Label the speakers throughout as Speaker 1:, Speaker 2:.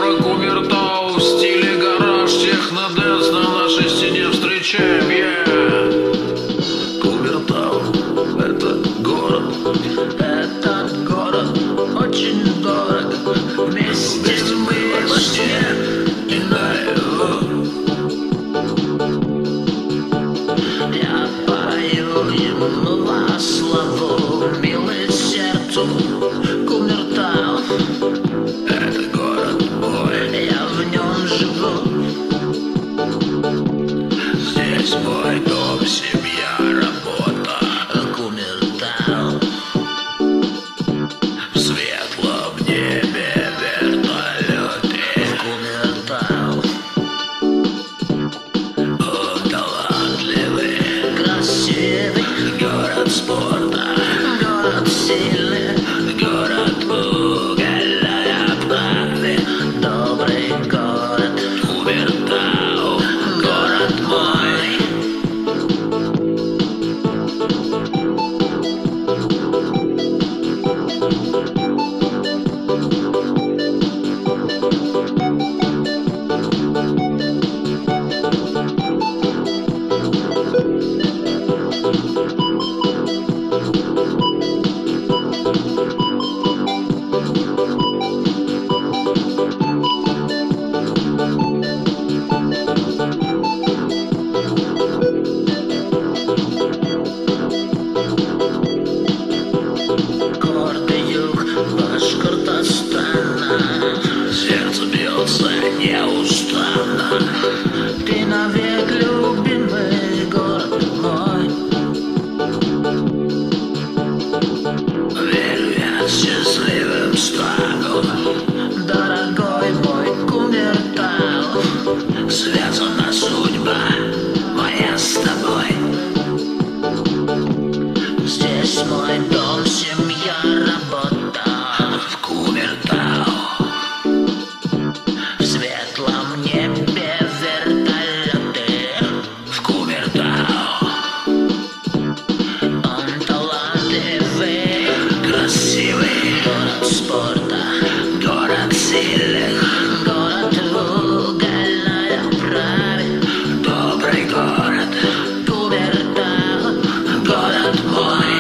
Speaker 1: город Кумертау в стиле гараж, технодэнс на нашей стене встречаем, Кумертау — это город.
Speaker 2: Этот город очень дорог. Вместе мы во сне и наяву. Я пою ему во славу, милый сердцу Кумертау.
Speaker 1: Это город мой,
Speaker 2: Я в нем живу.
Speaker 1: здесь мой дом, семья, работа.
Speaker 2: Кумертау.
Speaker 1: В светлом небе вертолеты.
Speaker 2: Кумертау.
Speaker 1: Он талантливый,
Speaker 2: Красивый
Speaker 1: город спорта,
Speaker 2: город, сильный
Speaker 1: город угольная правды.
Speaker 2: добрый город.
Speaker 1: Кумертау, город мой.
Speaker 2: Гордый юг Башкортостана.
Speaker 1: Сердце бьется неустанно.
Speaker 2: Ты навек любимый город мой.
Speaker 1: Верю я, счастливым стану.
Speaker 2: Дорогой мой Кумертау.
Speaker 1: Связана судьба моя с тобой.
Speaker 2: Здесь мой дом, семья, работа.
Speaker 1: В Кумертау,
Speaker 2: В светлом небе вертолеты.
Speaker 1: в Кумертау.
Speaker 2: Он талантливый
Speaker 1: Красивый
Speaker 2: город спорта.
Speaker 1: город сильных,
Speaker 2: Город угольная праве.
Speaker 1: добрый город,
Speaker 2: Кумертау.
Speaker 1: город мой.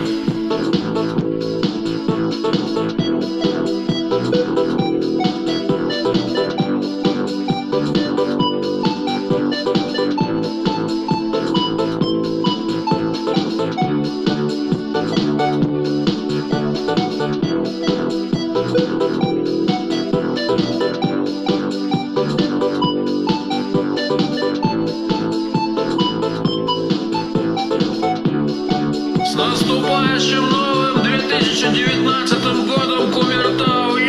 Speaker 1: С наступающим новым 2019 годом, Кумертау,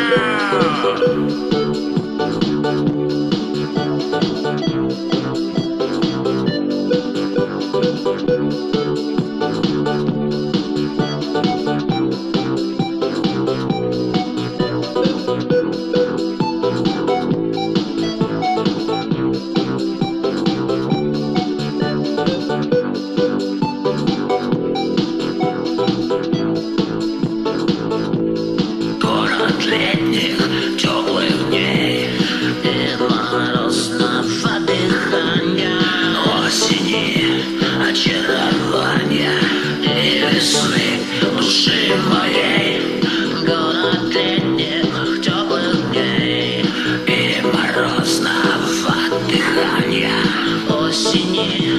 Speaker 1: Город летних теплых дней
Speaker 2: И морозного дыхания.
Speaker 1: осени, очарования и весны души моей.
Speaker 2: Город летних теплых дней.
Speaker 1: И морозного дыхания
Speaker 2: Осени,